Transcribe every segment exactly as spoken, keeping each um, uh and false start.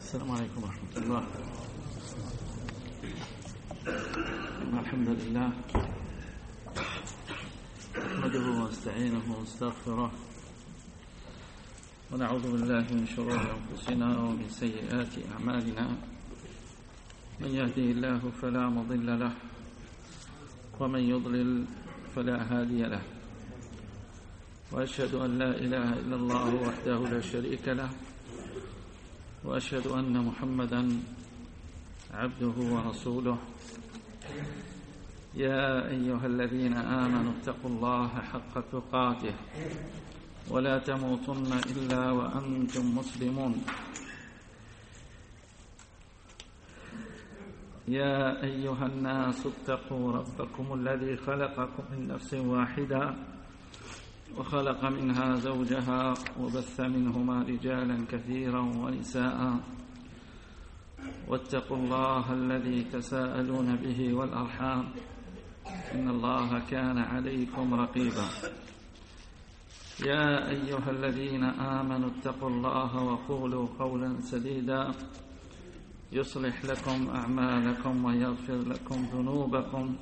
السلام عليكم ورحمة الله. الحمد لله نحمده ونستعينه ونستغفره ونعوذ بالله من شرور أنفسنا ومن سيئات أعمالنا. من يهده الله فلا مضل له ومن يضلل فلا هادي له، وأشهد أن لا إله إلا الله وحده لا شريك له، وأشهد أن محمدا عبده ورسوله. يا أيها الذين آمنوا اتقوا الله حق تقاته ولا تموتن إلا وأنتم مسلمون. يا أيها الناس اتقوا ربكم الذي خلقكم من نفس واحدة وخلق منها زوجها وبث منهما رجالا كثيرا ونساء، واتقوا الله الذي تساءلون به والأرحام إن الله كان عليكم رقيبا. يا أيها الذين آمنوا اتقوا الله وقولوا قولا سديدا يصلح لكم أعمالكم ويغفر لكم ذنوبكم،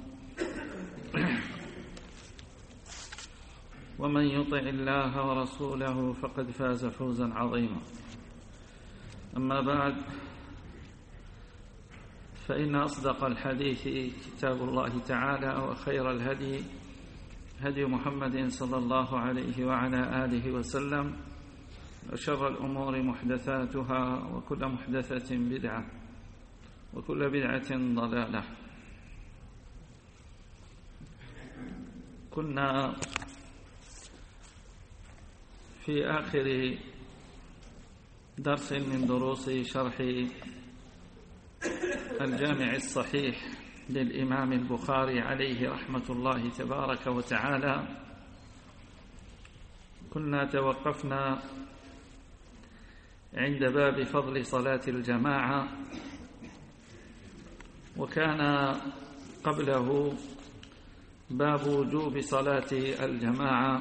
ومن يطع الله ورسوله فقد فاز فوزا عظيما. أما بعد، فإن أصدق الحديث كتاب الله تعالى، وخير الهدي هدي محمد صلى الله عليه وعلى آله وسلم، وشر الأمور محدثاتها، وكل محدثة بدعة، وكل بدعة ضلالة. كنا في آخر درس من دروس شرح الجامع الصحيح للإمام البخاري عليه رحمة الله تبارك وتعالى. كنا توقفنا عند باب فضل صلاة الجماعة، وكان قبله باب وجوب صلاة الجماعة،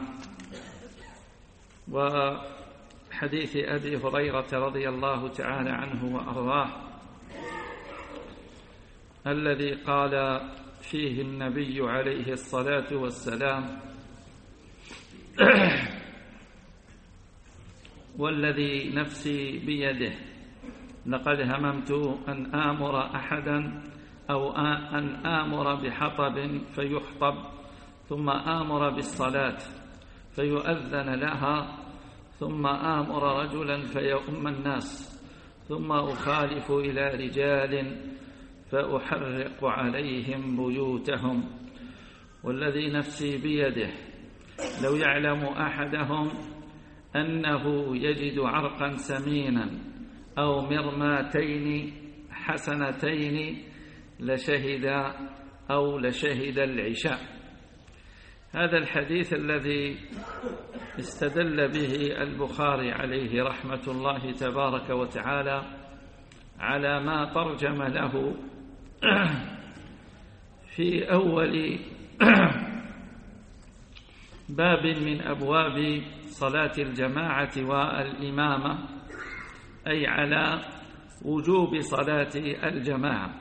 وحديث أبي هريرة رضي الله تعالى عنه وأرضاه الذي قال فيه النبي عليه الصلاة والسلام: والذي نفسي بيده لقد هممت أن آمر أحدا أو أن آمر بحطب فيحطب، ثم آمر بالصلاة فيؤذن لها، ثم آمر رجلا فيؤم الناس، ثم أخالف إلى رجال فأحرق عليهم بيوتهم. والذي نفسي بيده لو يعلم أحدهم أنه يجد عرقا سمينا أو مرماتين حسنتين لشهد أو لشهد العشاء. هذا الحديث الذي استدل به البخاري عليه رحمة الله تبارك وتعالى على ما ترجم له في أول باب من أبواب صلاة الجماعة والإمامة، أي على وجوب صلاة الجماعة.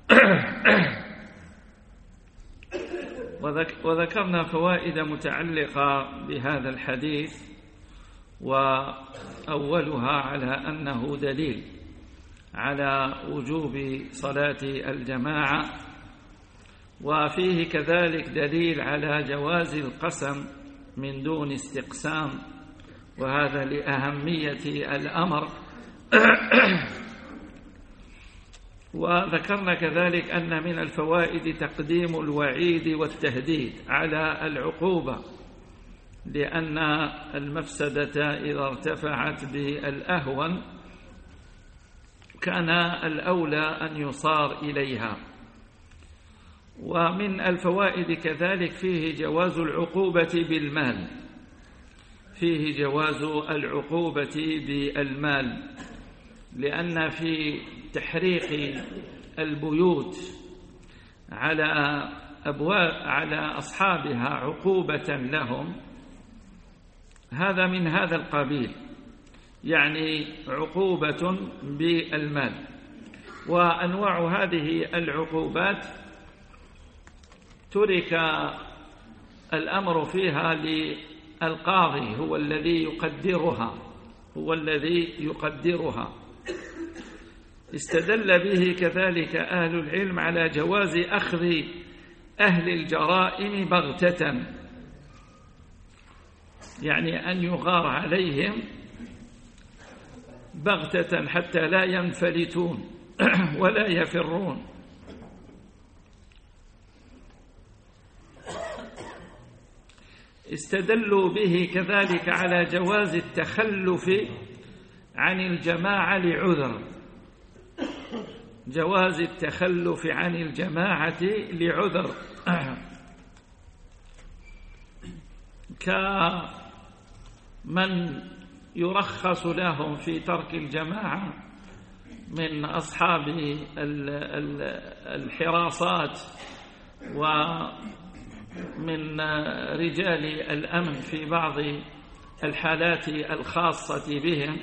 وذكرنا فوائد متعلقة بهذا الحديث، وأولها على أنه دليل على وجوب صلاة الجماعة، وفيه كذلك دليل على جواز القسم من دون استقسام، وهذا لأهمية الأمر. وذكرنا كذلك أن من الفوائد تقديم الوعيد والتهديد على العقوبة، لأن المفسدة إذا ارتفعت بالأهون كان الأولى أن يصار إليها. ومن الفوائد كذلك فيه جواز العقوبة بالمال، فيه جواز العقوبة بالمال، لأن في تحريق البيوت على أبواب على أصحابها عقوبة لهم، هذا من هذا القبيل، يعني عقوبة بالمال. وأنواع هذه العقوبات ترك الأمر فيها للقاضي، هو الذي يقدرها هو الذي يقدرها استدل به كذلك أهل العلم على جواز أخذ أهل الجرائم بغتة، يعني أن يغار عليهم بغتة حتى لا ينفلتون ولا يفرون. استدلوا به كذلك على جواز التخلف عن الجماعة لعذر جواز التخلف عن الجماعة لعذر كمن يرخص لهم في ترك الجماعة من أصحاب الحراسات ومن رجال الأمن في بعض الحالات الخاصة بهم.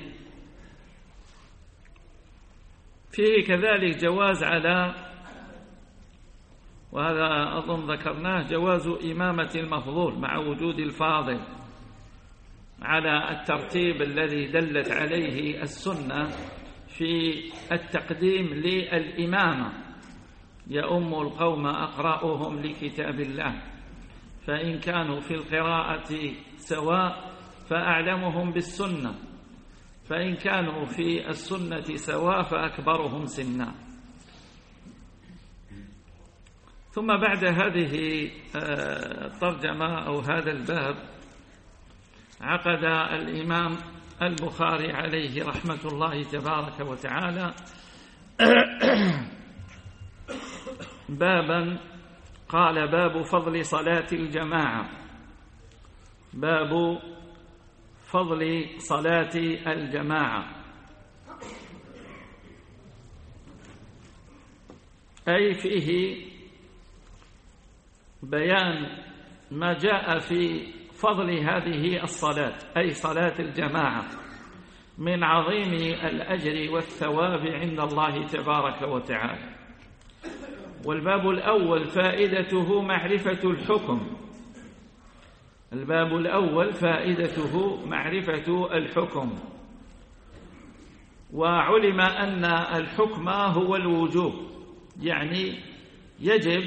فيه كذلك جواز على، وهذا أظن ذكرناه، جواز إمامة المفضول مع وجود الفاضل على الترتيب الذي دلت عليه السنة في التقديم للإمامة، يؤم القوم أقرأهم لكتاب الله، فإن كانوا في القراءة سواء فأعلمهم بالسنة، فإن كانوا في السنة سواء فأكبرهم سنا. ثم بعد هذه الترجمة أو هذا الباب عقد الإمام البخاري عليه رحمة الله تبارك وتعالى بابا قال: باب فضل صلاة الجماعة. باب فضل صلاة الجماعة، أي فيه بيان ما جاء في فضل هذه الصلاة، أي صلاة الجماعة، من عظيم الأجر والثواب عند الله تبارك وتعالى. والباب الأول فائدته معرفة الحكم الباب الأول فائدته معرفة الحكم وعلم أن الحكم هو الوجوب، يعني يجب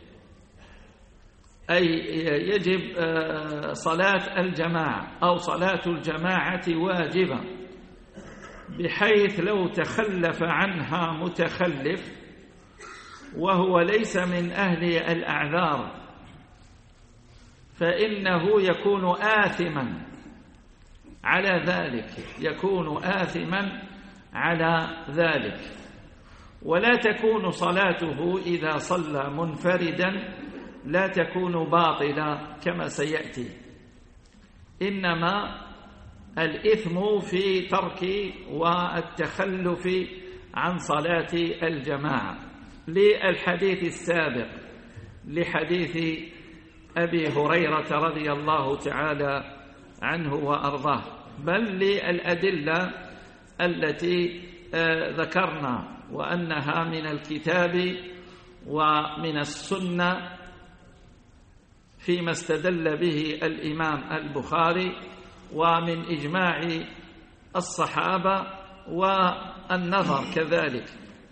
أي يجب صلاة الجماعة أو صلاة الجماعة واجبة، بحيث لو تخلف عنها متخلف وهو ليس من أهل الأعذار فإنه يكون آثما على ذلك يكون آثما على ذلك ولا تكون صلاته إذا صلى منفردا لا تكون باطلة كما سيأتي، إنما الإثم في ترك والتخلف عن صلاة الجماعة، للحديث السابق لحديث أبي هريرة رضي الله تعالى عنه وأرضاه، بل للأدلة التي ذكرنا وأنها من الكتاب ومن السنة فيما استدل به الإمام البخاري ومن إجماع الصحابة والنظر كذلك.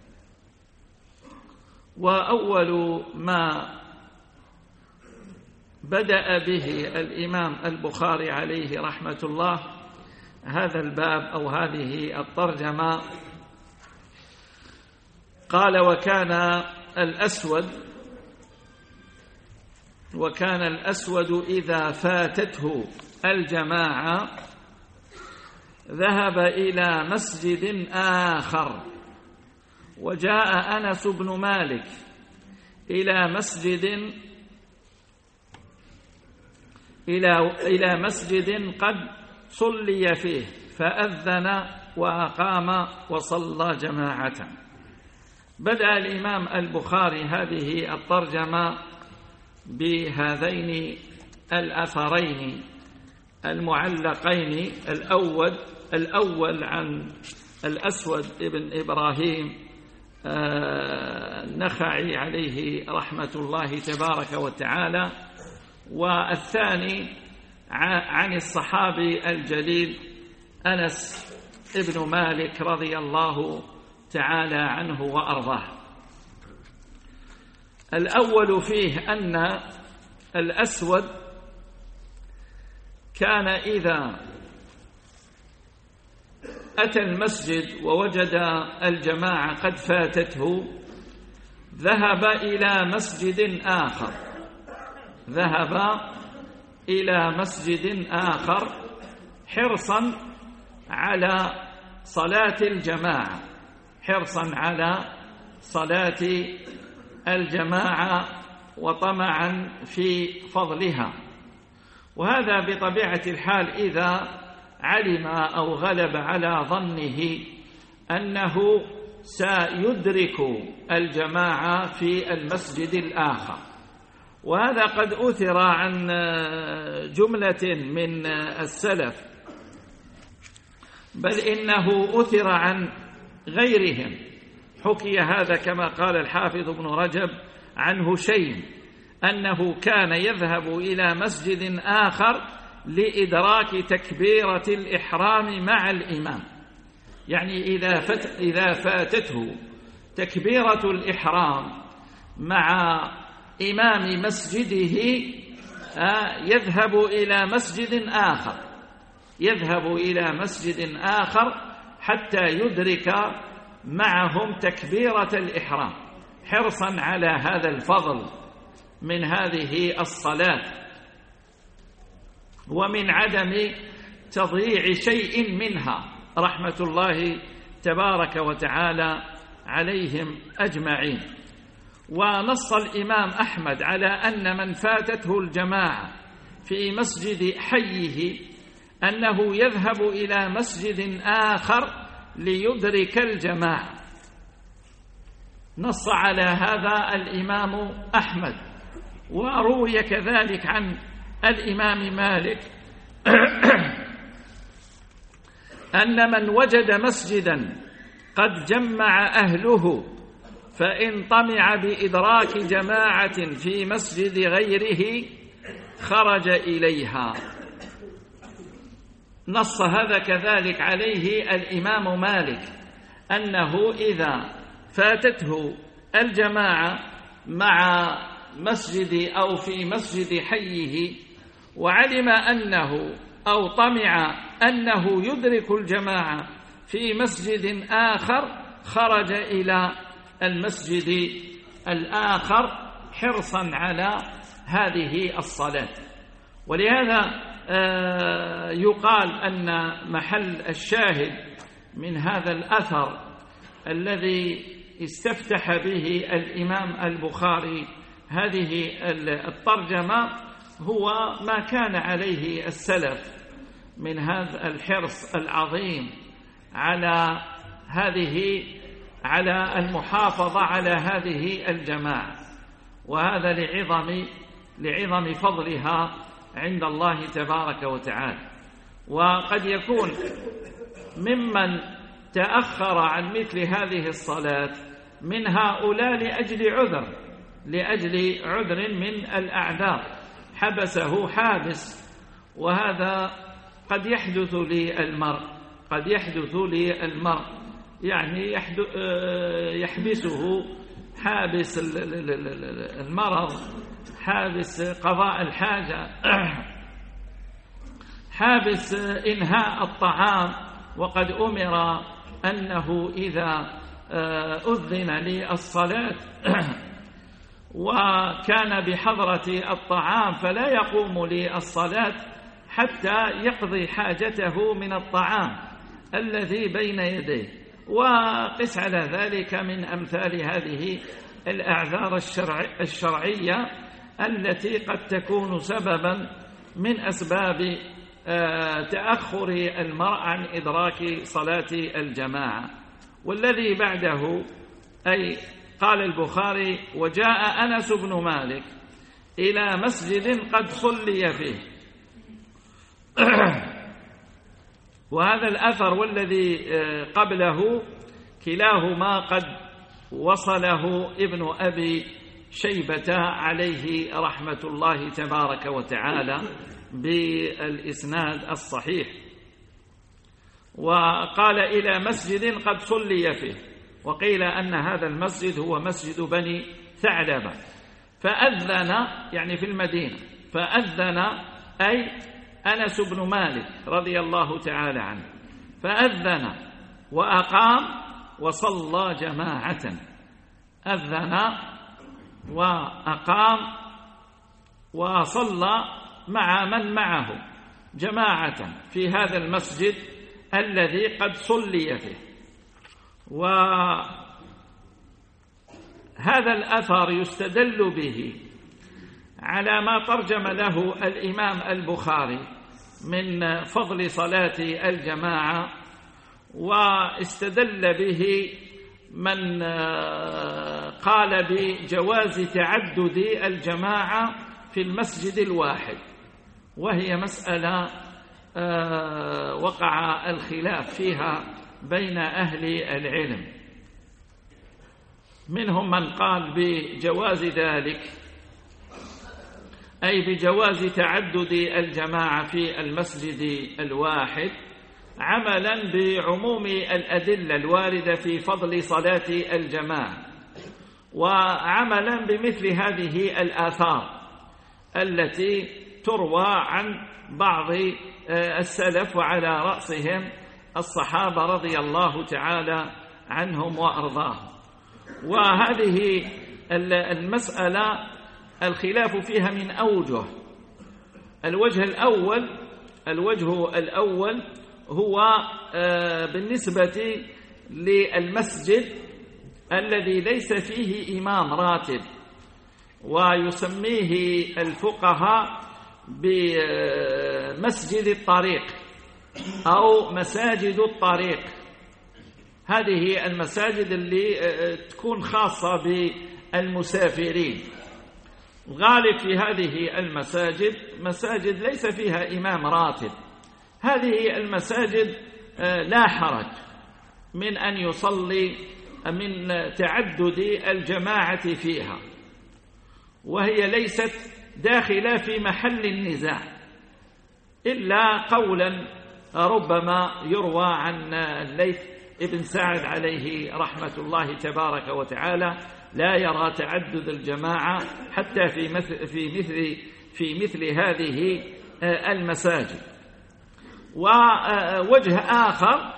وأول ما بدأ به الإمام البخاري عليه رحمة الله هذا الباب أو هذه الترجمة قال: وكان الأسود وكان الأسود إذا فاتته الجماعة ذهب إلى مسجد آخر، وجاء أنس بن مالك إلى مسجد إلى إلى مسجد قد صلي فيه فأذن وأقام وصلى جماعة. بدأ الإمام البخاري هذه الترجمة بهذين الأثرين المعلقين الأول الأول عن الأسود ابن إبراهيم النخعي عليه رحمة الله تبارك وتعالى، والثاني عن الصحابي الجليل أنس ابن مالك رضي الله تعالى عنه وأرضاه. الأول فيه أن الأسود كان إذا أتى المسجد ووجد الجماعة قد فاتته ذهب إلى مسجد آخر ذهب إلى مسجد آخر حرصا على صلاة الجماعة حرصا على صلاة الجماعة وطمعا في فضلها. وهذا بطبيعة الحال إذا علم أو غلب على ظنه أنه سيدرك الجماعة في المسجد الآخر. وهذا قد أثر عن جملة من السلف، بل إنه أثر عن غيرهم. حكي هذا كما قال الحافظ ابن رجب عن هشيم أنه كان يذهب إلى مسجد آخر لإدراك تكبيرة الإحرام مع الإمام، يعني إذا, فت إذا فاتته تكبيرة الإحرام مع إمام مسجده يذهب إلى مسجد آخر يذهب إلى مسجد آخر حتى يدرك معهم تكبيرة الإحرام حرصا على هذا الفضل من هذه الصلاة ومن عدم تضييع شيء منها رحمة الله تبارك وتعالى عليهم أجمعين. ونص الإمام أحمد على أن من فاتته الجماعة في مسجد حيه أنه يذهب إلى مسجد آخر ليدرك الجماعة. نص على هذا الإمام أحمد. وروي كذلك عن الإمام مالك أن من وجد مسجدا قد جمع أهله فإن طمع بإدراك جماعة في مسجد غيره خرج إليها. نص هذا كذلك عليه الإمام مالك أنه إذا فاتته الجماعة مع مسجد أو في مسجد حيه وعلم أنه أو طمع أنه يدرك الجماعة في مسجد آخر خرج إلى المسجد الآخر حرصا على هذه الصلاة. ولهذا يقال أن محل الشاهد من هذا الأثر الذي استفتح به الإمام البخاري هذه الترجمة هو ما كان عليه السلف من هذا الحرص العظيم على هذه على المحافظة على هذه الجماعة، وهذا لعظم لعظم فضلها عند الله تبارك وتعالى. وقد يكون ممن تأخر عن مثل هذه الصلاة من هؤلاء لأجل عذر لأجل عذر من الأعذار حبسه حابس، وهذا قد يحدث للمرء قد يحدث للمرء يعني يحبسه حابس المرض، حابس قضاء الحاجة، حابس إنهاء الطعام. وقد أمر أنه إذا أذن للصلاة وكان بحضرة الطعام فلا يقوم للصلاة حتى يقضي حاجته من الطعام الذي بين يديه. وقس على ذلك من أمثال هذه الأعذار الشرعية التي قد تكون سببا من أسباب تأخر المرء عن إدراك صلاة الجماعة. والذي بعده أي قال البخاري: وجاء أنس بن مالك إلى مسجد قد صلي فيه وهذا الأثر والذي قبله كلاهما قد وصله ابن أبي شيبة عليه رحمة الله تبارك وتعالى بالإسناد الصحيح. وقال إلى مسجد قد صلي فيه، وقيل أن هذا المسجد هو مسجد بني ثعلبة. فأذن يعني في المدينة، فأذن أي أنس بن مالك رضي الله تعالى عنه، فأذن وأقام وصلى جماعة. أذن وأقام وصلى مع من معه جماعة في هذا المسجد الذي قد صلي فيه. وهذا الأثر يستدل به على ما ترجم له الإمام البخاري من فضل صلاة الجماعة، واستدل به من قال بجواز تعدد الجماعة في المسجد الواحد، وهي مسألة وقع الخلاف فيها بين أهل العلم. منهم من قال بجواز ذلك، أي بجواز تعدد الجماعة في المسجد الواحد، عملا بعموم الأدلة الواردة في فضل صلاة الجماعة، وعملا بمثل هذه الآثار التي تروى عن بعض السلف وعلى رأسهم الصحابة رضي الله تعالى عنهم وأرضاهم. وهذه المسألة الخلاف فيها من أوجه. الوجه الأول الوجه الأول هو بالنسبة للمسجد الذي ليس فيه إمام راتب، ويسميه الفقهاء بمسجد الطريق أو مساجد الطريق. هذه المساجد اللي تكون خاصة بالمسافرين. غالب في هذه المساجد مساجد ليس فيها إمام راتب. هذه المساجد لا حرج من أن يصلي من تعدد الجماعة فيها، وهي ليست داخلة في محل النزاع، إلا قولا ربما يروى عن الليث ابن سعد عليه رحمة الله تبارك وتعالى لا يرى تعدد الجماعة حتى في مثل في مثل في مثل هذه المساجد. ووجه آخر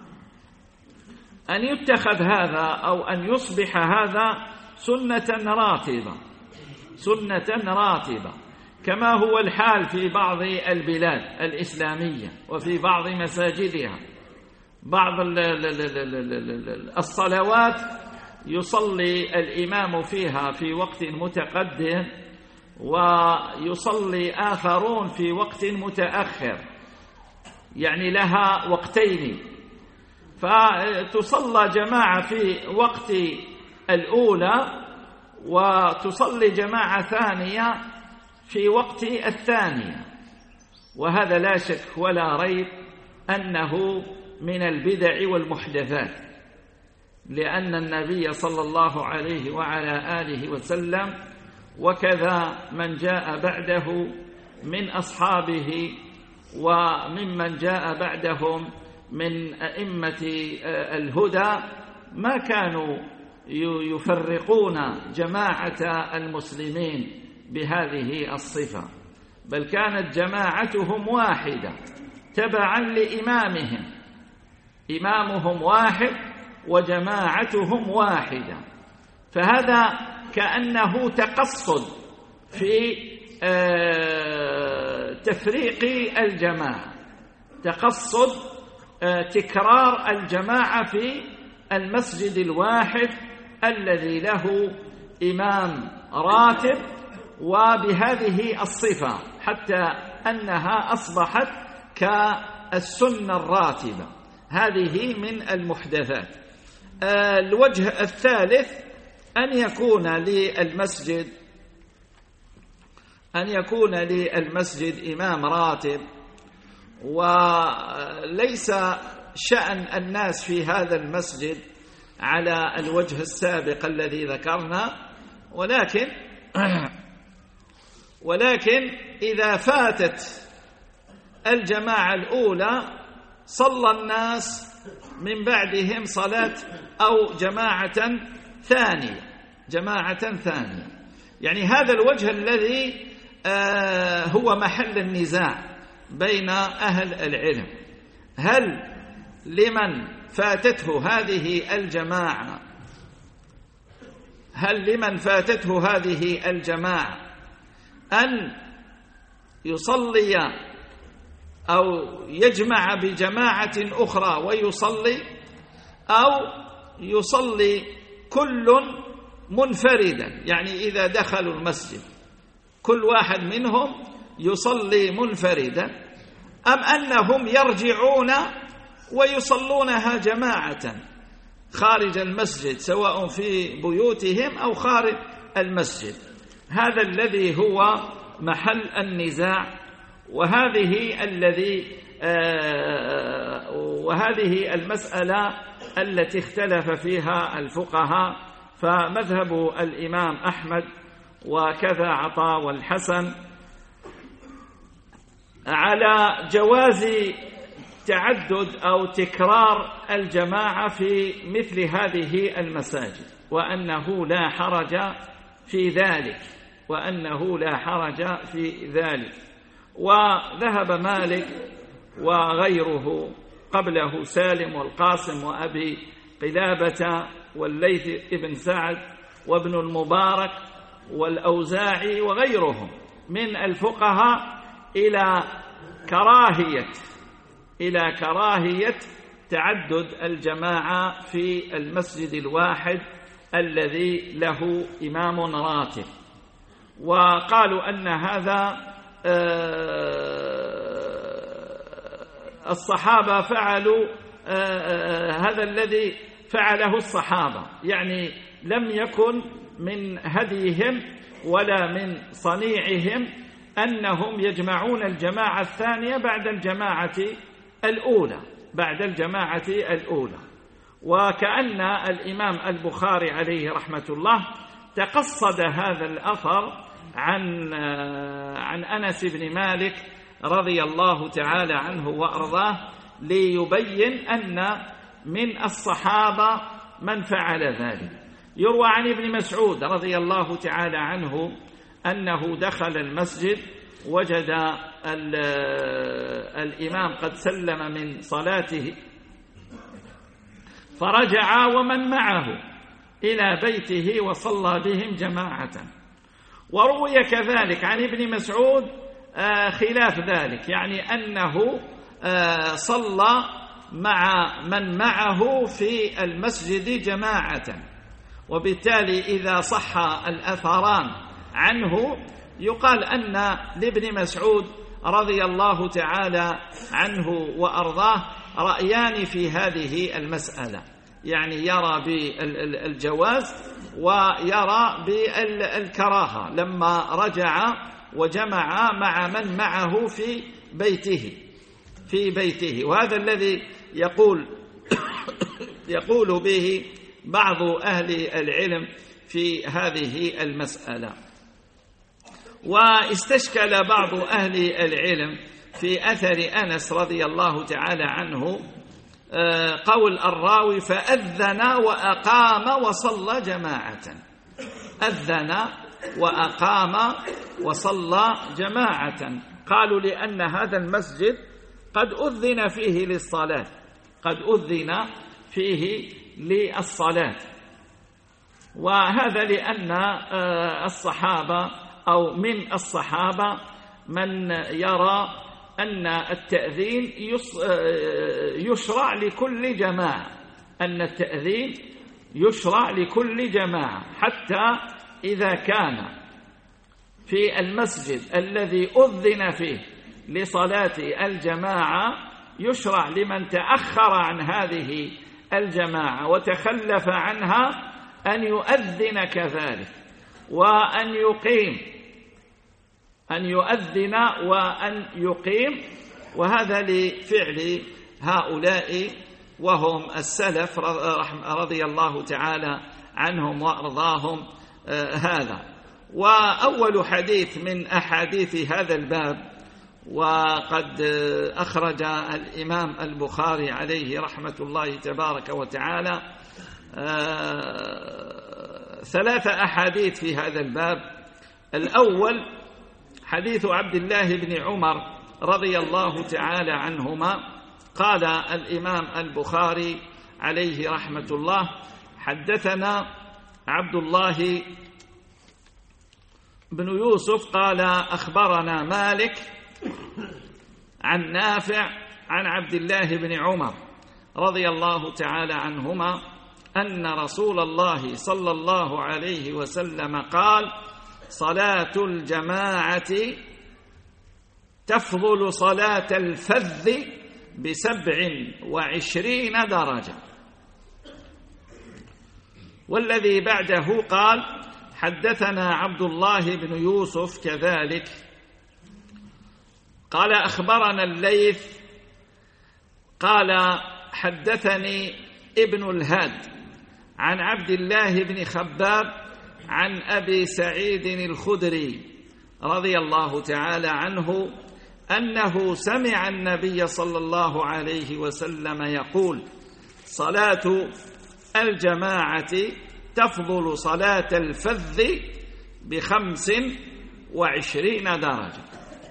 أن يتخذ هذا أو أن يصبح هذا سنة راتبة سنة راتبة كما هو الحال في بعض البلاد الإسلامية وفي بعض مساجدها. بعض الصلوات يصلي الإمام فيها في وقت متقدم ويصلي آخرون في وقت متأخر، يعني لها وقتين، فتصلى جماعة في وقت الأولى وتصلي جماعة ثانية في وقت الثانية. وهذا لا شك ولا ريب أنه من البدع والمحدثات، لأن النبي صلى الله عليه وعلى آله وسلم وكذا من جاء بعده من أصحابه وممن جاء بعدهم من أئمة الهدى ما كانوا يفرقون جماعة المسلمين بهذه الصفة، بل كانت جماعتهم واحدة تبعا لإمامهم. إمامهم واحد وجماعتهم واحدة، فهذا كأنه تقصد في تفريق الجماعة، تقصد تكرار الجماعة في المسجد الواحد الذي له إمام راتب وبهذه الصفة، حتى أنها أصبحت كالسنة الراتبة. هذه من المحدثات. الوجه الثالث أن يكون للمسجد أن يكون للمسجد إمام راتب، وليس شأن الناس في هذا المسجد على الوجه السابق الذي ذكرنا، ولكن ولكن إذا فاتت الجماعة الأولى صلى الناس من بعدهم صلاة أو جماعة ثانية جماعة ثانية يعني هذا الوجه الذي آه هو محل النزاع بين أهل العلم. هل لمن فاتته هذه الجماعة هل لمن فاتته هذه الجماعة أن يصلي أو يجمع بجماعة أخرى ويصلي، أو يصلي كل منفردا، يعني إذا دخلوا المسجد كل واحد منهم يصلي منفردا، أم أنهم يرجعون ويصلونها جماعة خارج المسجد سواء في بيوتهم أو خارج المسجد؟ هذا الذي هو محل النزاع، وهذه الذي آه وهذه المسألة التي اختلف فيها الفقهاء. فمذهب الإمام أحمد وكذا عطاء والحسن على جواز تعدد أو تكرار الجماعة في مثل هذه المساجد، وأنه لا حرج في ذلك وأنه لا حرج في ذلك. وذهب مالك وغيره قبله سالم والقاسم وأبي قلابة والليث ابن سعد وابن المبارك والأوزاعي وغيرهم من الفقهاء إلى كراهية إلى كراهية تعدد الجماعة في المسجد الواحد الذي له إمام راتب، وقالوا أن هذا الصحابة فعلوا هذا الذي فعله الصحابة، يعني لم يكن من هديهم ولا من صنيعهم أنهم يجمعون الجماعة الثانية بعد الجماعة الأولى بعد الجماعة الأولى. وكأن الإمام البخاري عليه رحمة الله تقصد هذا الأثر عن عن أنس بن مالك رضي الله تعالى عنه وأرضاه ليبين أن من الصحابة من فعل ذلك. يروى عن ابن مسعود رضي الله تعالى عنه أنه دخل المسجد وجد الإمام قد سلم من صلاته فرجع ومن معه إلى بيته وصلى بهم جماعة. وروي كذلك عن ابن مسعود خلاف ذلك، يعني أنه صلى مع من معه في المسجد جماعة. وبالتالي إذا صح الأثران عنه يقال أن لابن مسعود رضي الله تعالى عنه وأرضاه رأيان في هذه المسألة، يعني يرى بالجواز ويرى بالكراهة لما رجع وجمع مع من معه في بيته في بيته وهذا الذي يقول يقول به بعض أهل العلم في هذه المسألة. واستشكل بعض أهل العلم في أثر أنس رضي الله تعالى عنه قول الراوي فأذن وأقام وصلى جماعة. أذن وأقام وصلى جماعة، قالوا لأن هذا المسجد قد أذن فيه للصلاة قد أذن فيه للصلاة وهذا لأن الصحابة أو من الصحابة من يرى أن التأذين يشرع لكل جماعة أن التأذين يشرع لكل جماعة حتى إذا كان في المسجد الذي أذن فيه لصلاة الجماعة يشرع لمن تأخر عن هذه الجماعة وتخلف عنها أن يؤذن كذلك وأن يقيم أن يؤذن وأن يقيم وهذا لفعل هؤلاء وهم السلف رضي الله تعالى عنهم وأرضاهم هذا. وأول حديث من أحاديث هذا الباب، وقد أخرج الإمام البخاري عليه رحمة الله تبارك وتعالى ثلاث أحاديث في هذا الباب. الأول حديث عبد الله بن عمر رضي الله تعالى عنهما، قال الإمام البخاري عليه رحمة الله: حدثنا عبد الله بن يوسف قال أخبرنا مالك عن نافع عن عبد الله بن عمر رضي الله تعالى عنهما أن رسول الله صلى الله عليه وسلم قال: صلاة الجماعة تفضل صلاة الفذ بسبع وعشرين درجة. والذي بعده قال: حدثنا عبد الله بن يوسف كذلك قال أخبرنا الليث قال حدثني ابن الهاد عن عبد الله بن خباب عن أبي سعيد الخدري رضي الله تعالى عنه أنه سمع النبي صلى الله عليه وسلم يقول: صلاة الجماعة تفضل صلاة الفذ بخمس وعشرين درجة.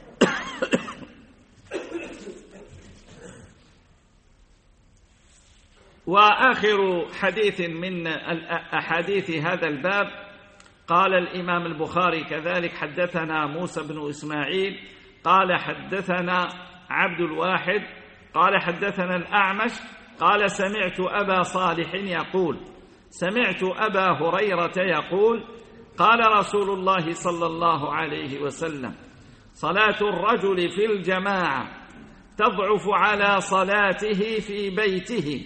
وآخر حديث من أحاديث هذا الباب قال الإمام البخاري كذلك: حدثنا موسى بن إسماعيل قال حدثنا عبد الواحد قال حدثنا الأعمش قال سمعت أبا صالح يقول: سمعت أبا هريرة يقول: قال رسول الله صلى الله عليه وسلم: صلاة الرجل في الجماعة تضعف على صلاته في بيته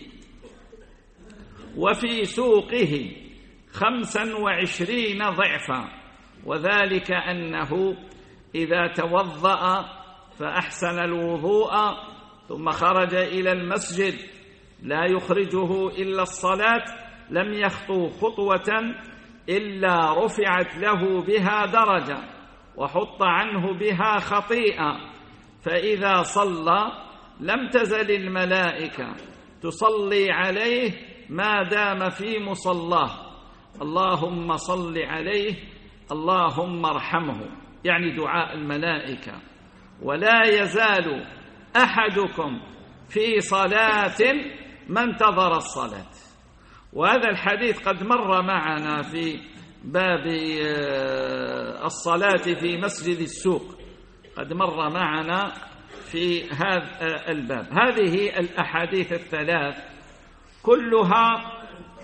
وفي سوقه خمسا وعشرين ضعفا، وذلك أنه إذا توضأ فأحسن الوضوء ثم خرج إلى المسجد لا يخرجه إلا الصلاة لم يخطو خطوة إلا رفعت له بها درجة وحط عنه بها خطيئة، فإذا صلى لم تزل الملائكة تصلي عليه ما دام في مصلاه: اللهم صل عليه اللهم ارحمه، يعني دعاء الملائكة. ولا يزال أحدكم في صلاة ما انتظر الصلاة. وهذا الحديث قد مر معنا في باب الصلاة في مسجد السوق، قد مر معنا في هذا الباب. هذه الأحاديث الثلاث كلها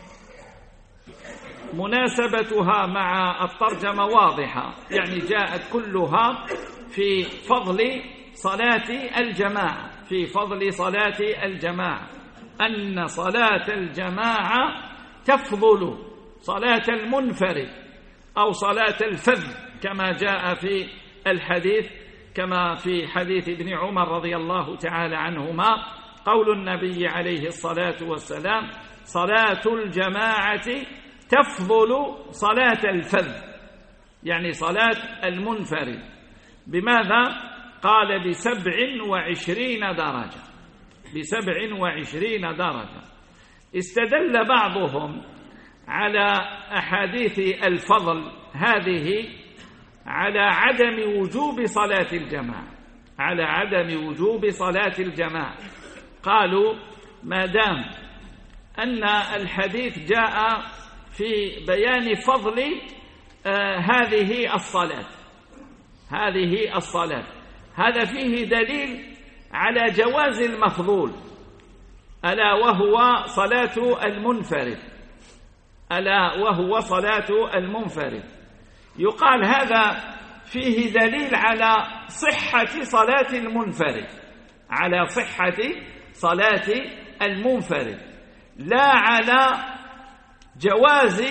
مناسبتها مع الترجمة واضحة، يعني جاءت كلها في فضل صلاة الجماعة، في فضل صلاة الجماعة، أن صلاة الجماعة تفضل صلاة المنفرد أو صلاة الفذ كما جاء في الحديث، كما في حديث ابن عمر رضي الله تعالى عنهما قول النبي عليه الصلاة والسلام: صلاة الجماعة تفضل صلاة الفذ، يعني صلاة المنفرد. بماذا؟ قال: بسبع وعشرين درجة، بسبع وعشرين درجة. استدل بعضهم على أحاديث الفضل هذه على عدم وجوب صلاة الجماعة، على عدم وجوب صلاة الجماعة. قالوا: ما دام أن الحديث جاء في بيان فضل آه هذه الصلاة، هذه الصلاة، هذا فيه دليل على جواز المفضول، ألا وهو صلاة المنفرد، ألا وهو صلاة المنفرد. يقال هذا فيه دليل على صحة صلاة المنفرد، على صحة صلاة المنفرد، لا على جواز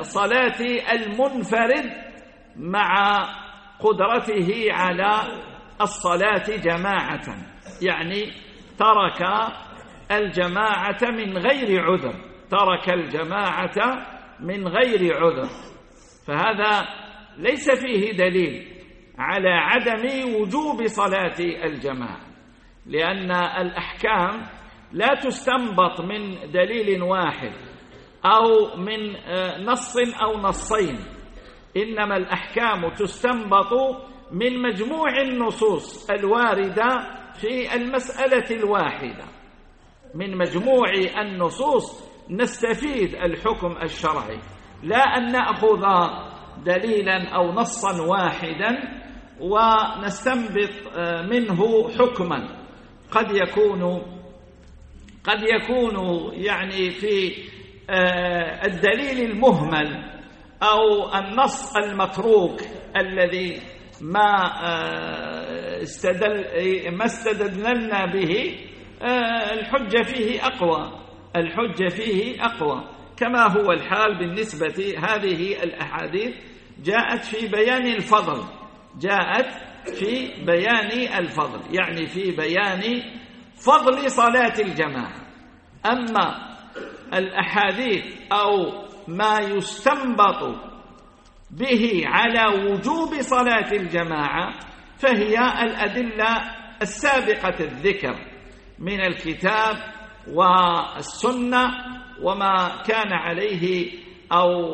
صلاة المنفرد مع قدرته على الصلاة جماعة، يعني ترك الجماعة من غير عذر، ترك الجماعة من غير عذر، فهذا ليس فيه دليل على عدم وجوب صلاة الجماعة، لأن الأحكام لا تستنبط من دليل واحد أو من نص أو نصين، إنما الأحكام تستنبط من مجموع النصوص الواردة في المسألة الواحدة. من مجموع النصوص نستفيد الحكم الشرعي، لا أن نأخذ دليلا أو نصا واحدا ونستنبط منه حكما قد يكون قد يكون يعني في الدليل المهمل أو النص المتروك الذي ما استدل ما استدللنا به الحجة فيه أقوى الحجة فيه أقوى كما هو الحال بالنسبة هذه الأحاديث جاءت في بيان الفضل جاءت في بيان الفضل يعني في بيان فضل صلاة الجماعة. أما الأحاديث أو ما يستنبط به على وجوب صلاة الجماعة فهي الأدلة السابقة الذكر من الكتاب والسنة وما كان عليه أو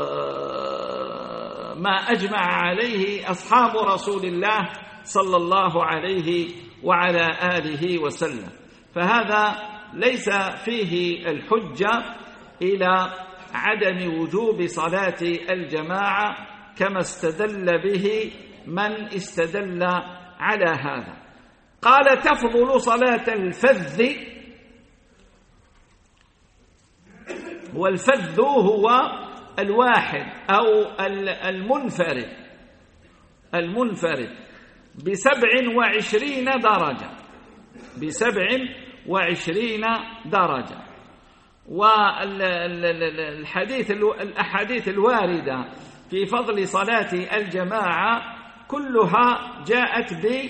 ما أجمع عليه أصحاب رسول الله صلى الله عليه وعلى آله وسلم، فهذا ليس فيه الحجة إلى عدم وجوب صلاة الجماعة كما استدل به من استدل على هذا. قال تفضل صلاة الفذ، والفذ هو الواحد أو المنفرد المنفرد بسبع وعشرين درجة بسبع وعشرين درجة. والحديث الأحاديث الواردة في فضل صلاة الجماعة كلها جاءت ب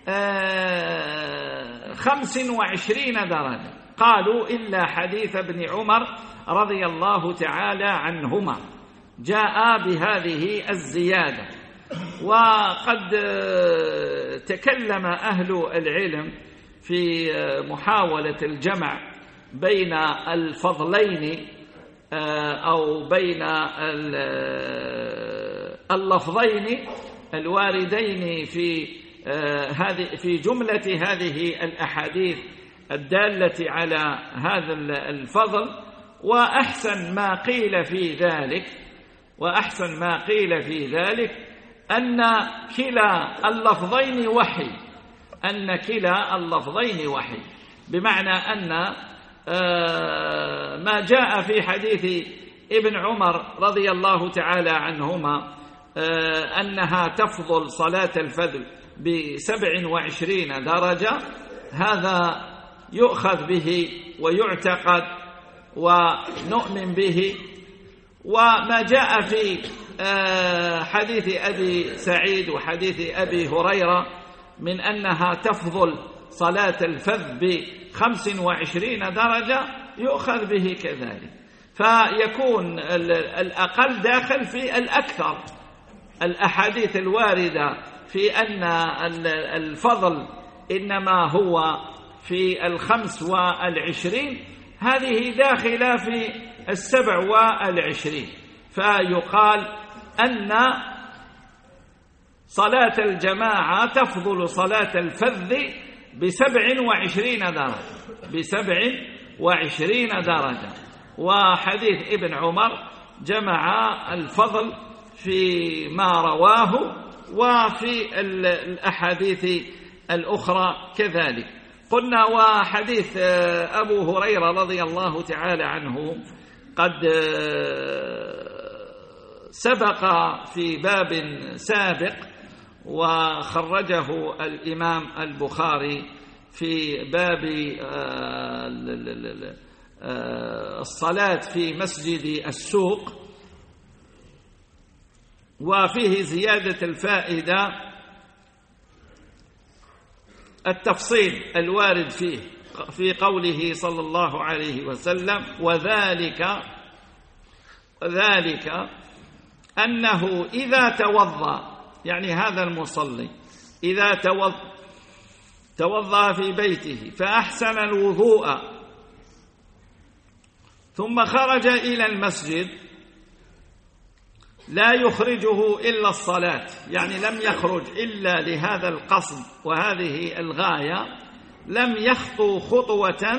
خمس وعشرين درجة، قالوا إلا حديث ابن عمر رضي الله تعالى عنهما جاء بهذه الزيادة. وقد تكلم أهل العلم في محاولة الجمع بين الفضلين أو بين اللفظين الواردين في هذه في جملة هذه الأحاديث الدالة على هذا الفضل. وأحسن ما قيل في ذلك وأحسن ما قيل في ذلك أن كلا اللفظين وحي أن كلا اللفظين وحي بمعنى أن ما جاء في حديث ابن عمر رضي الله تعالى عنهما أنها تفضل صلاة الفذل بسبع وعشرين درجة، هذا يؤخذ به ويعتقد ونؤمن به. وما جاء في حديث أبي سعيد وحديث أبي هريرة من أنها تفضل صلاة الفذ بخمس وعشرين درجة يؤخذ به كذلك، فيكون الأقل داخل في الأكثر. الأحاديث الواردة في أن الفضل إنما هو في الخمس والعشرين هذه داخلة في السبع والعشرين، فيقال أن صلاة الجماعة تفضل صلاة الفذ بسبع وعشرين درجة بسبع وعشرين درجة. وحديث ابن عمر جمع الفضل في ما رواه وفي الأحاديث الأخرى كذلك. قلنا وحديث أبو هريرة رضي الله تعالى عنه قد سبق في باب سابق وخرجه الإمام البخاري في باب الصلاة في مسجد السوق، وفيه زيادة الفائدة التفصيل الوارد فيه في قوله صلى الله عليه وسلم وذلك ذلك أنه إذا توضأ، يعني هذا المصلي إذا توضأ في بيته فأحسن الوضوء ثم خرج إلى المسجد لا يخرجه إلا الصلاة، يعني لم يخرج إلا لهذا القصد وهذه الغاية، لم يخطو خطوة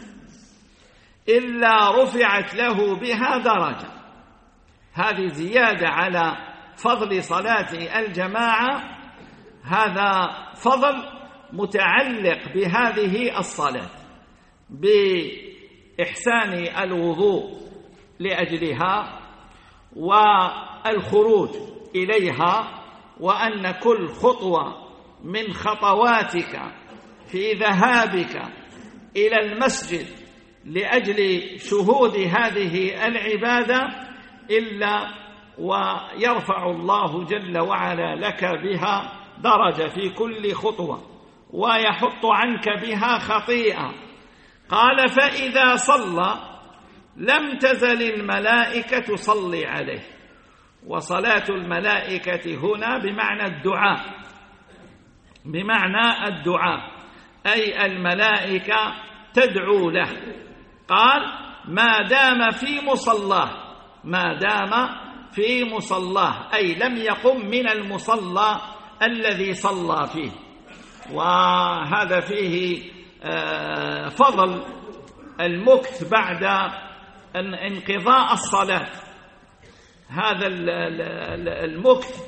إلا رفعت له بها درجة. هذه زيادة على فضل صلاة الجماعة، هذا فضل متعلق بهذه الصلاة بإحسان الوضوء لأجلها والخروج إليها، وأن كل خطوة من خطواتك في ذهابك إلى المسجد لأجل شهود هذه العبادة إلا ويرفع الله جل وعلا لك بها درجة في كل خطوة ويحط عنك بها خطيئة. قال فإذا صلى لم تزل الملائكة تصلي عليه. وصلاة الملائكة هنا بمعنى الدعاء، بمعنى الدعاء، أي الملائكة تدعو له. قال ما دام في مصلاه، ما دام في مصلاه أي لم يقم من المصلى الذي صلى فيه. وهذا فيه فضل المكث بعد انقضاء الصلاة. هذا المكث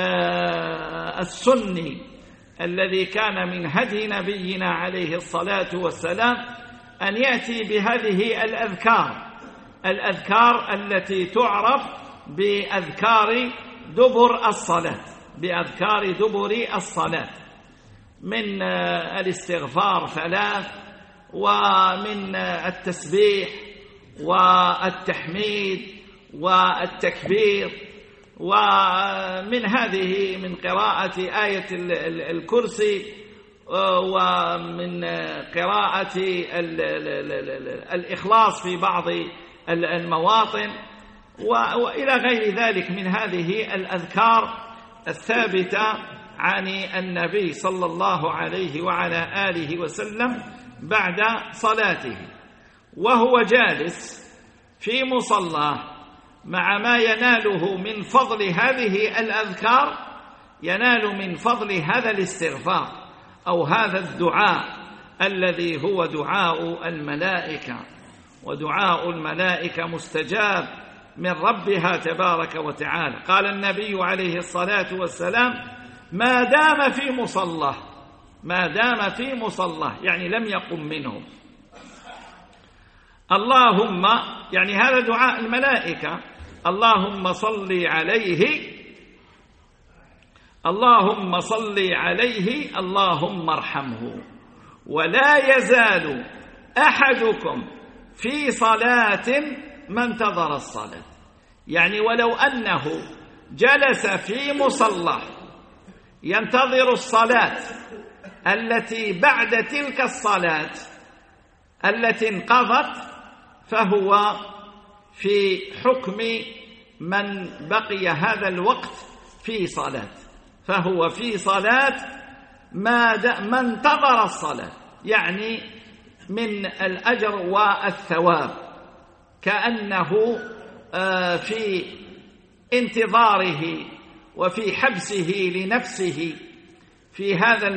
السني الذي كان من هدي نبينا عليه الصلاة والسلام أن يأتي بهذه الأذكار، الأذكار التي تعرف بأذكار دبر الصلاة، بأذكار دبر الصلاة، من الاستغفار ثلاث، ومن التسبيح والتحميد والتكبير، ومن هذه من قراءة آية الكرسي، ومن قراءة الإخلاص في بعض المواطن، وإلى غير ذلك من هذه الأذكار الثابتة عن النبي صلى الله عليه وعلى آله وسلم بعد صلاته وهو جالس في مصلاه، مع ما يناله من فضل هذه الأذكار، ينال من فضل هذا الاستغفار أو هذا الدعاء الذي هو دعاء الملائكة. ودعاء الملائكة مستجاب من ربها تبارك وتعالى. قال النبي عليه الصلاة والسلام ما دام في مصلاه، ما دام في مصلاه يعني لم يقم منه. اللهم، يعني هذا دعاء الملائكة، اللهم صل عليه، اللهم صل عليه، اللهم ارحمه. ولا يزال أحدكم في صلاة ما انتظر الصلاة، يعني ولو أنه جلس في مصلى ينتظر الصلاة التي بعد تلك الصلاة التي انقضت، فهو في حكم من بقي هذا الوقت في صلاة، فهو في صلاة ما ما انتظر الصلاة، يعني من الأجر والثواب، كأنه في انتظاره وفي حبسه لنفسه في هذا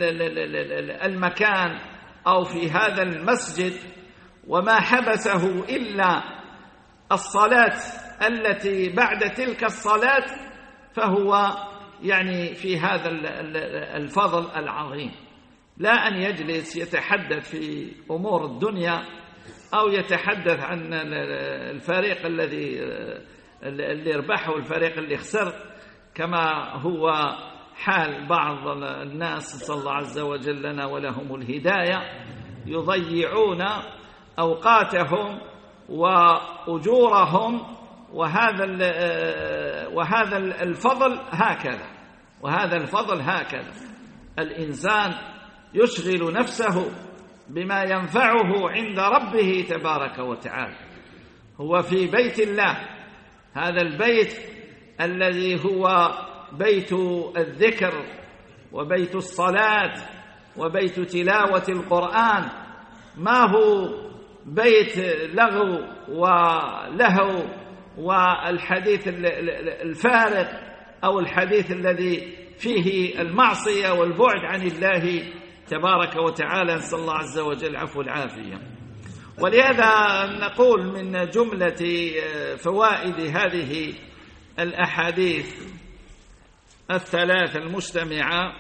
المكان أو في هذا المسجد، وما حبسه إلا الصلاة التي بعد تلك الصلاة، فهو يعني في هذا الفضل العظيم. لا أن يجلس يتحدث في أمور الدنيا أو يتحدث عن الفريق الذي اللي ربحه والفريق اللي خسر، كما هو حال بعض الناس، صلى الله عز وجل لنا ولهم الهداية، يضيعون أوقاتهم وأجورهم، وهذا وهذا الفضل هكذا، وهذا الفضل هكذا. الإنسان يشغل نفسه بما ينفعه عند ربه تبارك وتعالى. هو في بيت الله، هذا البيت الذي هو بيت الذكر وبيت الصلاة وبيت تلاوة القرآن، ما هو بيت لغو ولهو والحديث الفارغ أو الحديث الذي فيه المعصية والبعد عن الله تبارك وتعالى. نسأل الله عز وجل العفو والعافية. ولهذا نقول من جملة فوائد هذه الأحاديث الثلاث المجتمعة،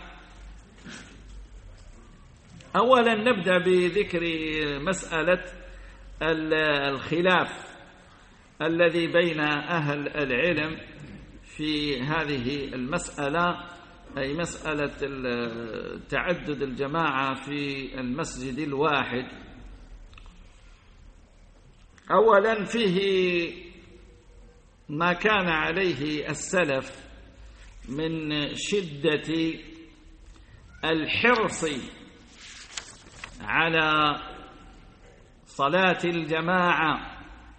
أولا نبدأ بذكر مسألة الخلاف الذي بين أهل العلم في هذه المسألة، أي مسألة تعدد الجماعة في المسجد الواحد. أولا فيه ما كان عليه السلف من شدة الحرص على صلاة الجماعة،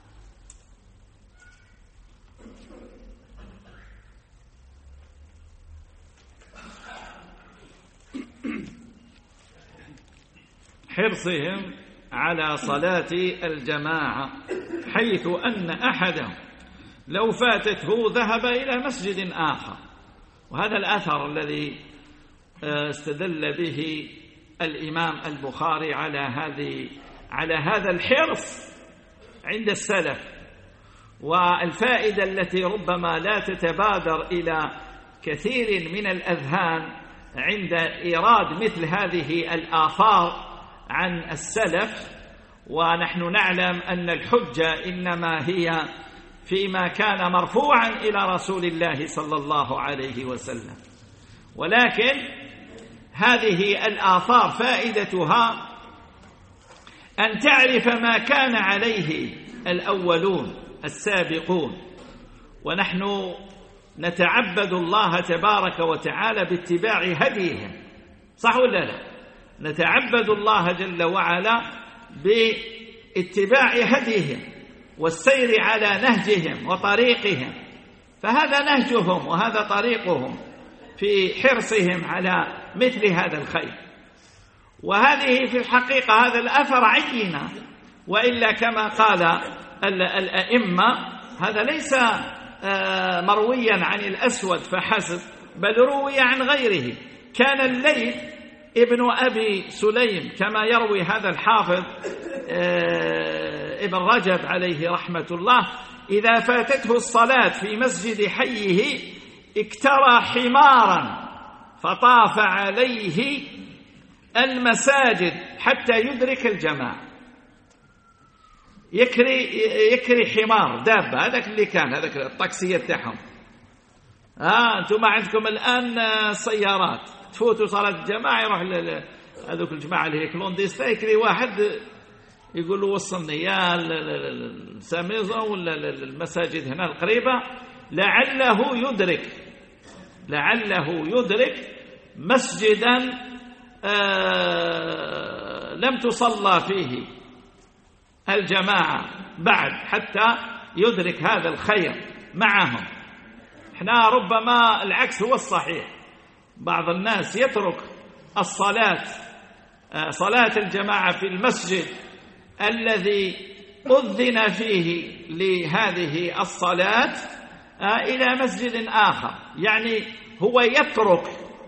حرصهم على صلاة الجماعة، حيث أن أحدهم لو فاتته ذهب إلى مسجد آخر. وهذا الأثر الذي استدل به الإمام البخاري على هذه على هذا الحرص عند السلف، والفائدة التي ربما لا تتبادر إلى كثير من الأذهان عند إيراد مثل هذه الآثار عن السلف. ونحن نعلم أن الحجة إنما هي فيما كان مرفوعا إلى رسول الله صلى الله عليه وسلم، ولكن هذه الآثار فائدتها أن تعرف ما كان عليه الأولون السابقون، ونحن نتعبد الله تبارك وتعالى باتباع هديهم، صح ولا لا؟ نتعبد الله جل وعلا باتباع هديهم والسير على نهجهم وطريقهم، فهذا نهجهم وهذا طريقهم في حرصهم على مثل هذا الخير. وهذه في الحقيقة هذا الأثر عينة، وإلا كما قال الأئمة هذا ليس مرويا عن الأسود فحسب، بل روي عن غيره. كان الليث ابن أبي سليم كما يروي هذا الحافظ ابن رجب عليه رحمة الله، إذا فاتته الصلاة في مسجد حيه اكترى حمارا فطاف عليه المساجد حتى يدرك الجماعة. يكري يكري حمار دابة، هذاك اللي كان هذاك الطاكسية تاعهم. ها أنتم عندكم الآن سيارات تفوتوا صلاة الجماعة، يروح هذوك الجماعة اللي هي كلونديستا يكري واحد يقول له وصلني يا الساميزة ولا المساجد هنا القريبة لعله يدرك لعله يدرك مسجدا آه لم تصلى فيه الجماعة بعد حتى يدرك هذا الخير معهم. احنا ربما العكس هو الصحيح، بعض الناس يترك الصلاة آه صلاة الجماعة في المسجد الذي أذن فيه لهذه الصلاة آه إلى مسجد آخر، يعني هو يترك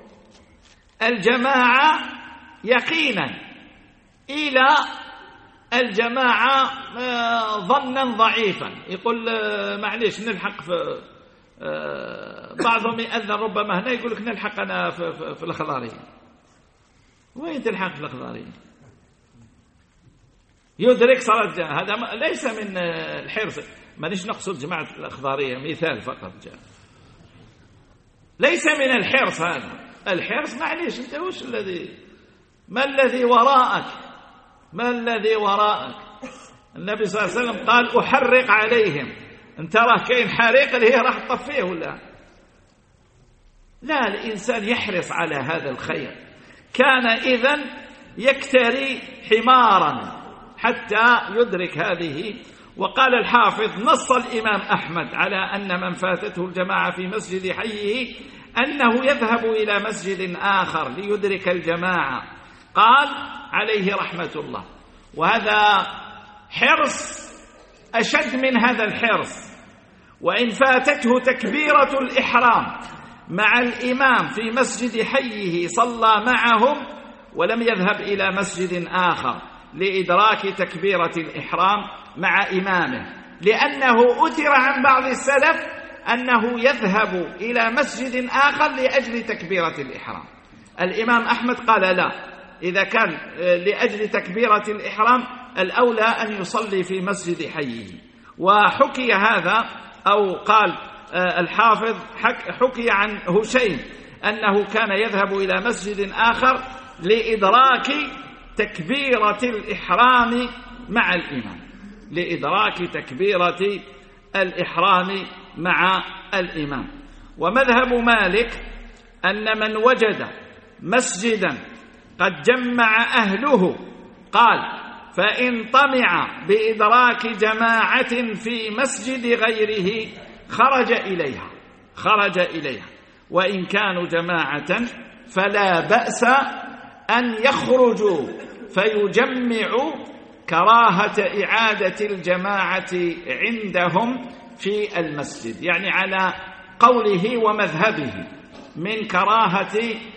الجماعة يقينا إلى الجماعة ظنا ضعيفا، يقول معليش نلحق في بعضهم يأذن ربما هنا يقول لك نلحق أنا في, في, في الأخضارية. وين تلحق في الأخضارية؟ يدرك صلاة الجماعة، هذا ليس من الحرص. مانيش نقصد جماعة الأخضارية، مثال فقط جاء، ليس من الحرص هذا. الحرص معليش انت وش الذي ما الذي وراءك ما الذي وراءك النبي صلى الله عليه وسلم قال أحرق عليهم، انت راه كاين حريق اللي هي راح تطفيه ولا لا؟ الإنسان يحرص على هذا الخير كان إذن يكتري حمارا حتى يدرك هذه. وقال الحافظ: نص الإمام أحمد على أن من فاتته الجماعة في مسجد حيه أنه يذهب إلى مسجد آخر ليدرك الجماعة. قال عليه رحمة الله: وهذا حرص أشد من هذا الحرص. وإن فاتته تكبيرة الإحرام مع الإمام في مسجد حيه صلى معهم ولم يذهب إلى مسجد آخر لإدراك تكبيرة الإحرام مع إمامه، لأنه أثر عن بعض السلف أنه يذهب إلى مسجد آخر لأجل تكبيرة الإحرام. الإمام أحمد قال: لا، إذا كان لأجل تكبيرة الإحرام الأولى أن يصلي في مسجد حيه. وحكي هذا، أو قال الحافظ حكي عن هشيم أنه كان يذهب إلى مسجد آخر لإدراك تكبيرة الإحرام مع الإمام، لإدراك تكبيرة الإحرام مع الإمام. ومذهب مالك أن من وجد مسجدا قد جمع أهله، قال: فإن طمع بإدراك جماعة في مسجد غيره خرج إليها خرج إليها وإن كانوا جماعة فلا بأس أن يخرجوا فيجمعوا كراهة إعادة الجماعة عندهم في المسجد، يعني على قوله ومذهبه من كراهة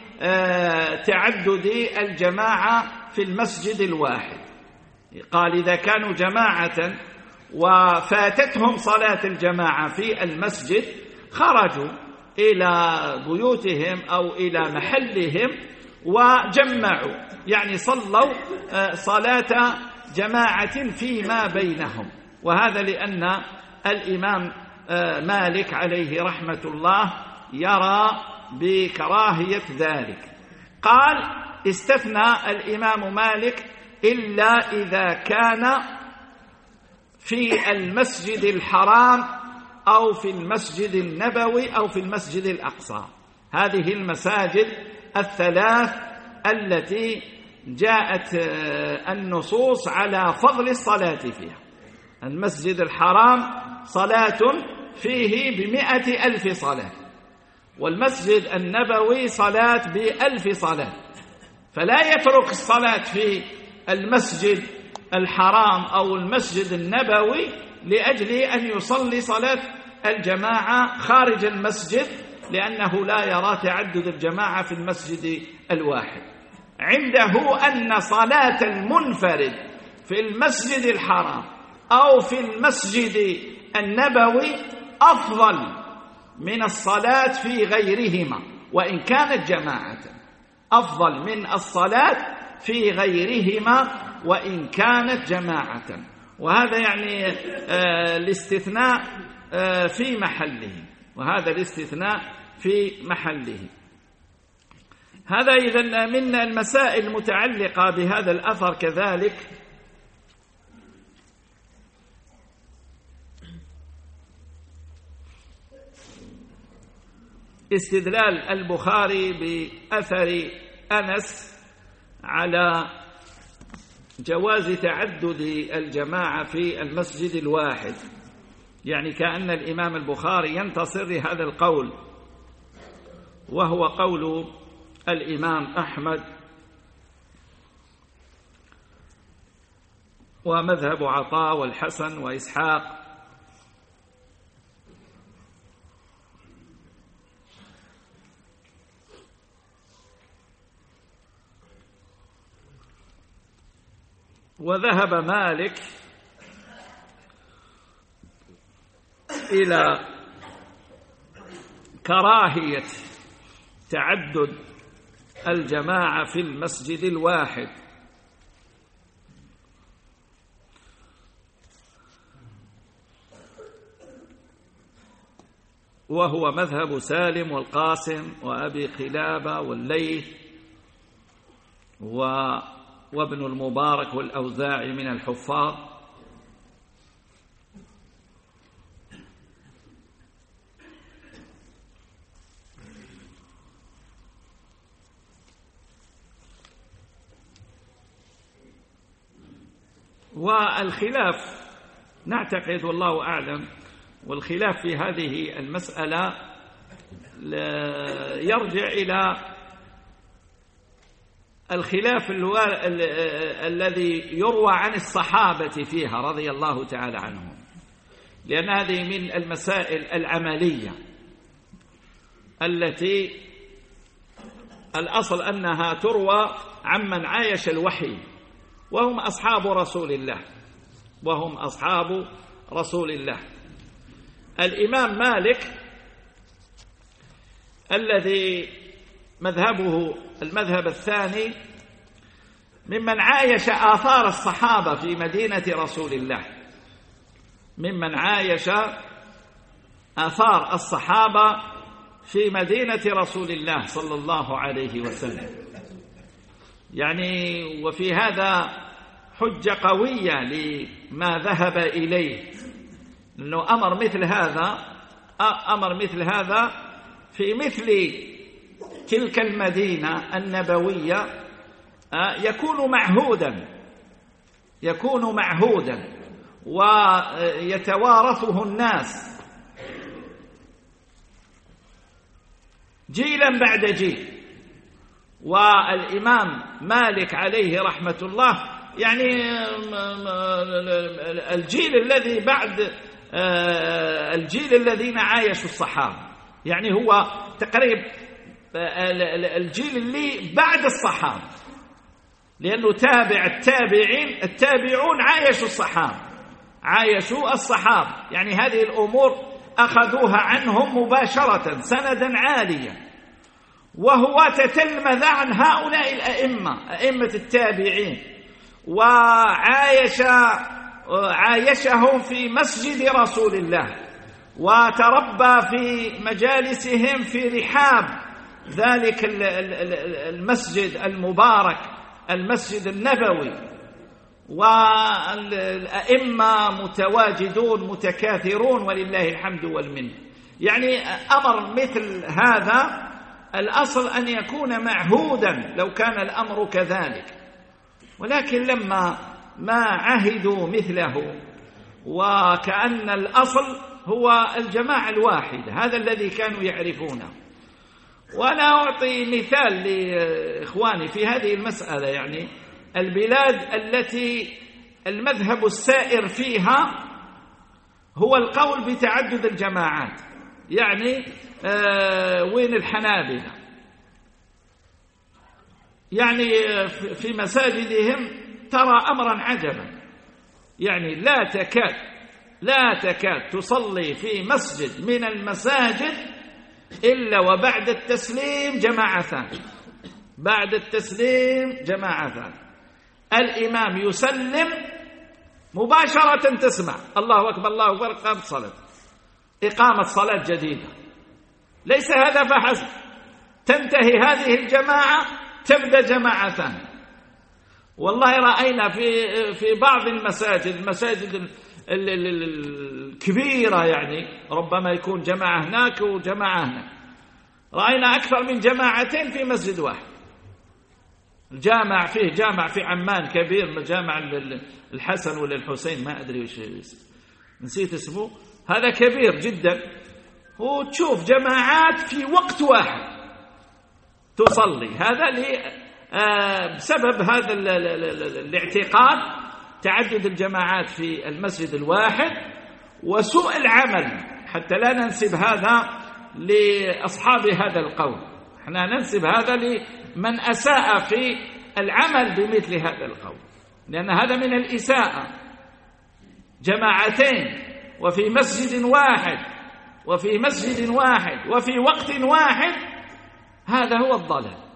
تعدد الجماعة في المسجد الواحد. قال: إذا كانوا جماعة وفاتتهم صلاة الجماعة في المسجد خرجوا إلى بيوتهم أو إلى محلهم وجمعوا، يعني صلوا صلاة جماعة فيما بينهم. وهذا لأن الإمام مالك عليه رحمة الله يرى بكراهية ذلك. قال: استثنى الإمام مالك إلا إذا كان في المسجد الحرام أو في المسجد النبوي أو في المسجد الأقصى. هذه المساجد الثلاث التي جاءت النصوص على فضل الصلاة فيها. المسجد الحرام صلاة فيه بمئة ألف صلاة، والمسجد النبوي صلاة بألف صلاة، فلا يترك الصلاة في المسجد الحرام أو المسجد النبوي لأجل أن يصلي صلاة الجماعة خارج المسجد، لأنه لا يرى تعدد الجماعة في المسجد الواحد. عنده أن صلاة المنفرد في المسجد الحرام أو في المسجد النبوي أفضل من الصلاة في غيرهما وإن كانت جماعة، أفضل من الصلاة في غيرهما وإن كانت جماعة. وهذا يعني آه الاستثناء آه في محله، وهذا الاستثناء في محله. هذا إذن من المسائل المتعلقة بهذا الأثر. كذلك استدلال البخاري بأثر أنس على جواز تعدد الجماعة في المسجد الواحد، يعني كأن الإمام البخاري ينتصر لهذا القول، وهو قول الإمام أحمد ومذهب عطاء والحسن وإسحاق. وذهب مالك إلى كراهية تعدد الجماعة في المسجد الواحد، وهو مذهب سالم والقاسم وأبي قلابة والليث وابن المبارك والأوزاعي من الحفاظ. والخلاف نعتقد والله أعلم، والخلاف في هذه المسألة يرجع إلى الخلاف الذي يروى عن الصحابة فيها رضي الله تعالى عنهم، لأن هذه من المسائل العملية التي الأصل أنها تروى عمن عايش الوحي، وهم أصحاب رسول الله وهم أصحاب رسول الله. الإمام مالك الذي مذهبه المذهب الثاني ممن عايش آثار الصحابة في مدينة رسول الله، ممن عايش آثار الصحابة في مدينة رسول الله صلى الله عليه وسلم، يعني وفي هذا حجة قوية لما ذهب إليه، لأنه أمر مثل هذا أمر مثل هذا في مثل تلك المدينة النبوية يكون معهودا يكون معهودا ويتوارثه الناس جيلا بعد جيل. والإمام مالك عليه رحمة الله يعني الجيل الذي بعد الجيل الذين عايشوا الصحابة، يعني هو تقريب الجيل اللي بعد الصحابة، لأنه تابع التابعين التابعون عايشوا الصحابة عايشوا الصحابة يعني هذه الأمور أخذوها عنهم مباشرة سندا عاليا، وهو تتلمذ عن هؤلاء الأئمة أئمة التابعين، وعايش عايشهم في مسجد رسول الله، وتربى في مجالسهم في رحاب ذلك المسجد المبارك المسجد النبوي، والأئمة متواجدون متكاثرون ولله الحمد والمنة. يعني أمر مثل هذا الأصل أن يكون معهودا لو كان الأمر كذلك، ولكن لما ما عهدوا مثله وكأن الأصل هو الجماعة الواحدة، هذا الذي كانوا يعرفونه. وأنا أعطي مثال لإخواني في هذه المسألة، يعني البلاد التي المذهب السائر فيها هو القول بتعدد الجماعات، يعني آه وين الحنابلة، يعني في مساجدهم ترى أمرا عجبا، يعني لا تكاد لا تكاد تصلي في مسجد من المساجد إلا وبعد التسليم جماعتان، بعد التسليم جماعتان، الإمام يسلم مباشرة تسمع الله أكبر الله أكبر قامت صلاة، إقامة صلاة جديدة. ليس هذا فحسب، تنتهي هذه الجماعة تبدأ جماعة ثانية. والله رأينا في في بعض المساجد المساجد الكبيرة، يعني ربما يكون جماعة هناك وجماعة هناك، رأينا أكثر من جماعتين في مسجد واحد. الجامع فيه جامع في عمان كبير، جامع الحسن ولا الحسين ما أدري وش نسيت اسمه، هذا كبير جدا، وتشوف جماعات في وقت واحد تصلي. هذا لي بسبب هذا الاعتقاد تعدد الجماعات في المسجد الواحد وسوء العمل، حتى لا ننسب هذا لأصحاب هذا القول، احنا ننسب هذا لمن أساء في العمل بمثل هذا القول، لأن هذا من الإساءة. جماعتين وفي مسجد واحد وفي مسجد واحد وفي وقت واحد، هذا هو الضلال،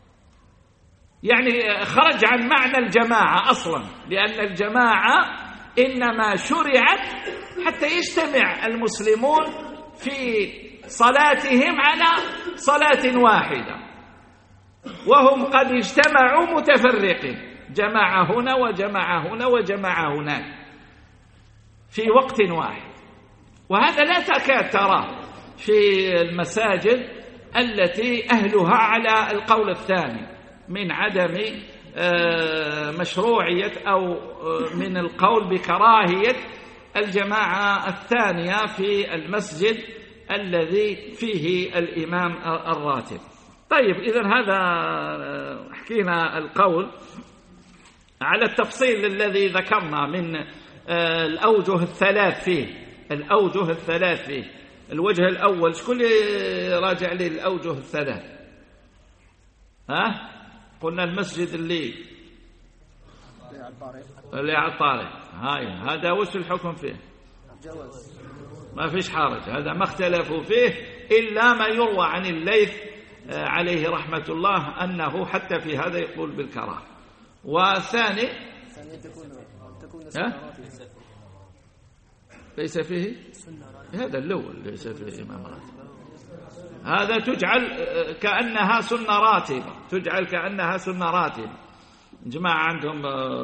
يعني خرج عن معنى الجماعة أصلا، لأن الجماعة إنما شرعت حتى يجتمع المسلمون في صلاتهم على صلاة واحدة، وهم قد اجتمعوا متفرقين، جماعة هنا وجماعة هنا وجماعة هناك في وقت واحد. وهذا لا تكاد تراه في المساجد التي أهلها على القول الثاني من عدم مشروعية أو من القول بكراهية الجماعة الثانية في المسجد الذي فيه الإمام الراتب. طيب، إذن هذا حكينا القول على التفصيل الذي ذكرنا من الأوجه الثلاث فيه الأوجه الثلاث فيه الوجه الأول شكون راجع لي الأوجه الثلاث؟ ها؟ قلنا المسجد اللي اللي على الطارق، هاي هذا وش الحكم فيه؟ ما فيش حرج، هذا ما اختلفوا فيه إلا ما يروى عن الليث عليه رحمة الله أنه حتى في هذا يقول بالكراهة. والثاني ها؟ ليس فيه، هذا الأول ليس فيه إمام راتب، هذا تجعل كأنها سنة راتبة، تجعل كأنها سنة راتبة. جماعة عندهم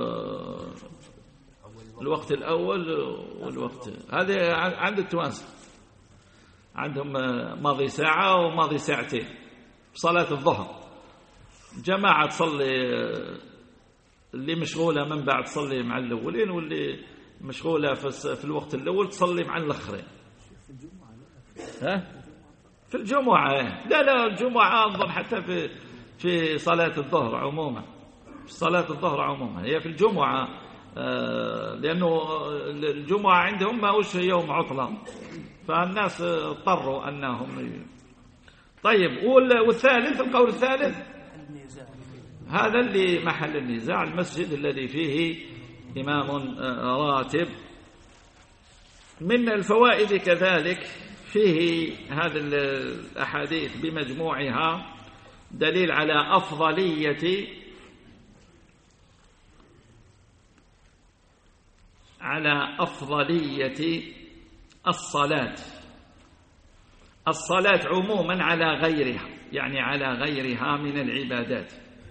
الوقت الأول والوقت هذا عند التوانسة عندهم ماضي ساعة وماضي ساعتين صلاة الظهر. جماعة تصلي اللي مشغولة من بعد تصلي مع الأولين، واللي مشغولة في الوقت الأول تصلي مع الآخرين. ها؟ في الجمعة؟ لا لا، الجمعة أنظر حتى في في صلاة الظهر عموما، في صلاة الظهر عموما هي في الجمعة، لأنه الجمعة عندهم ما هوش يوم عطلة، فالناس اضطروا أنهم. طيب، والثالث القول الثالث هذا اللي محل النزاع، المسجد الذي فيه إمام راتب. من الفوائد كذلك فيه هذه الأحاديث بمجموعها دليل على أفضلية على أفضلية الصلاة الصلاة عموما على غيرها، يعني على غيرها من العبادات.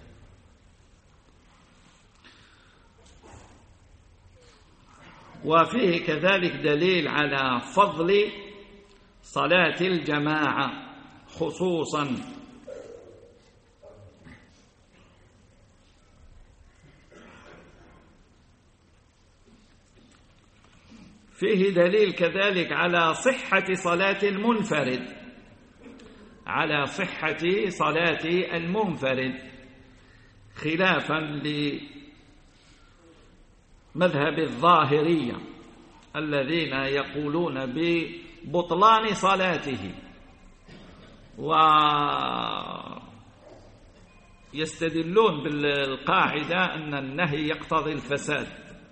وفيه كذلك دليل على فضل صلاة الجماعة خصوصا، فيه دليل كذلك على صحة صلاة المنفرد على صحة صلاة المنفرد خلافا لمذهب الظاهرية الذين يقولون ببطلان صلاته ويستدلون بالقاعدة أن النهي يقتضي الفساد.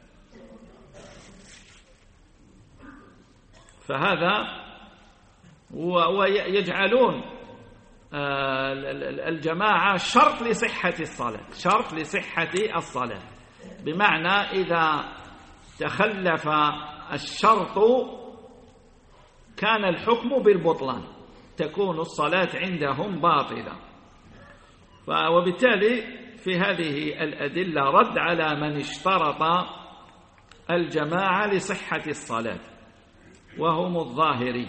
فهذا ويجعلون الجماعة شرط لصحة الصلاة شرط لصحة الصلاة بمعنى إذا تخلف الشرط كان الحكم بالبطلان، تكون الصلاة عندهم باطلة. وبالتالي في هذه الأدلة رد على من اشترط الجماعة لصحة الصلاة وهم الظاهري،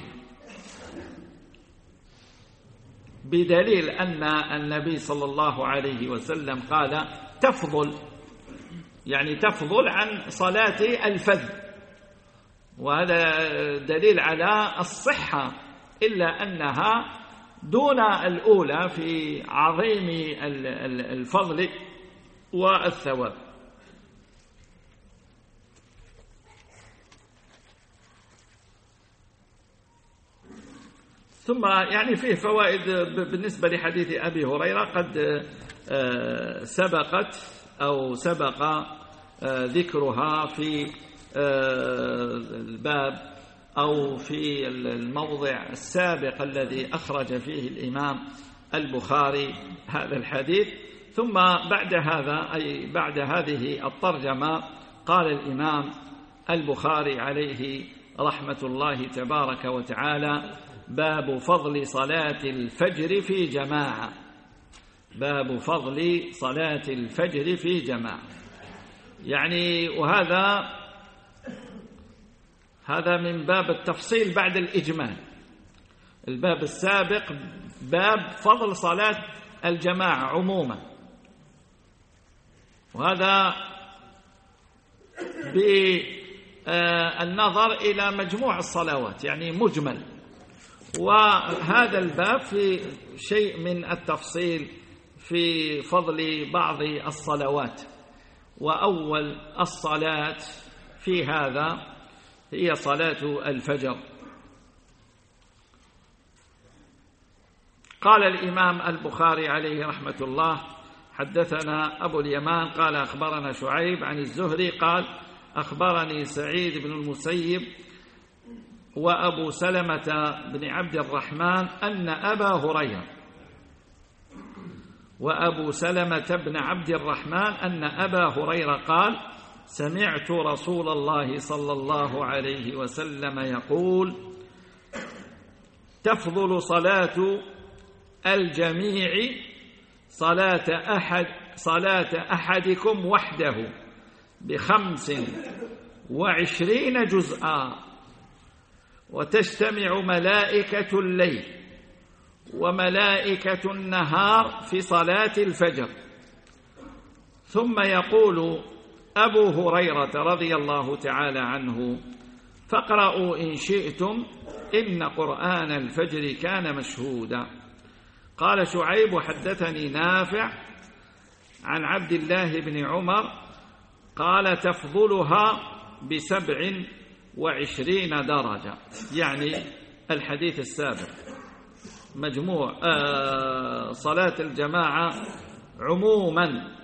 بدليل أن النبي صلى الله عليه وسلم قال تفضل، يعني تفضل عن صلاة الفذ، وهذا دليل على الصحة، إلا أنها دون الأولى في عظيم الفضل والثواب. ثم يعني فيه فوائد بالنسبة لحديث أبي هريرة قد سبقت أو سبق ذكرها في الباب أو في الموضع السابق الذي أخرج فيه الإمام البخاري هذا الحديث. ثم بعد هذا أي بعد هذه الترجمة قال الإمام البخاري عليه رحمة الله تبارك وتعالى: باب فضل صلاة الفجر في جماعة باب فضل صلاة الفجر في جماعة يعني وهذا هذا من باب التفصيل بعد الإجمال. الباب السابق باب فضل صلاة الجماعة عموما، وهذا بالنظر إلى مجموع الصلوات، يعني مجمل. وهذا الباب في شيء من التفصيل في فضل بعض الصلوات. وأول الصلاة في هذا هي صلاة الفجر. قال الإمام البخاري عليه رحمة الله: حدثنا أبو اليمان قال أخبرنا شعيب عن الزهري قال أخبرني سعيد بن المسيب وأبو سلمة بن عبد الرحمن أن أبا هريرة وأبو سلمة بن عبد الرحمن أن أبا هريرة قال: سمعت رسول الله صلى الله عليه وسلم يقول: تفضل صلاة الجميع صلاة أحد صلاة أحدكم وحده بخمس وعشرين جزءا، وتجتمع ملائكة الليل وملائكة النهار في صلاة الفجر. ثم يقول أبو هريرة رضي الله تعالى عنه: فاقرأوا إن شئتم إن قرآن الفجر كان مشهودا. قال شعيب: حدثني نافع عن عبد الله بن عمر قال: تفضلها بسبع وعشرين درجة، يعني الحديث السابق. مجموع آه صلاة الجماعة عموما.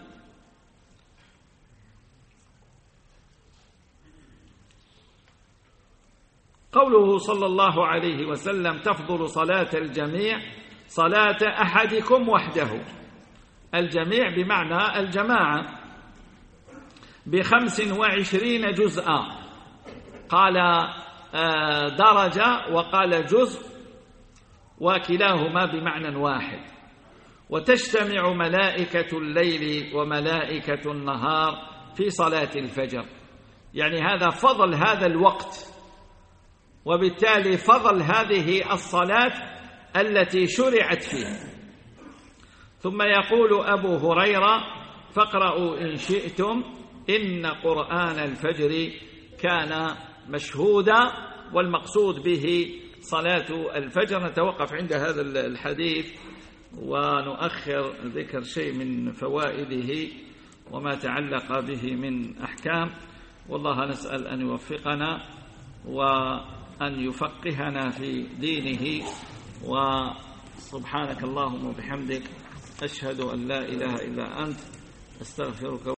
قوله صلى الله عليه وسلم: تفضل صلاة الجميع صلاة أحدكم وحده، الجميع بمعنى الجماعة، بخمس وعشرين جزءا. قال درجة وقال جزء، وكلاهما بمعنى واحد. وتجتمع ملائكة الليل وملائكة النهار في صلاة الفجر، يعني هذا فضل هذا الوقت، وبالتالي فضل هذه الصلاة التي شرعت فيه. ثم يقول أبو هريرة: فاقرأوا إن شئتم إن قرآن الفجر كان مشهودا. والمقصود به صلاة الفجر. نتوقف عند هذا الحديث ونؤخر ذكر شيء من فوائده وما تعلق به من أحكام. والله نسأل أن يوفقنا وأن يفقهنا في دينه. وسبحانك اللهم وبحمدك أشهد أن لا إله إلا أنت أستغفرك.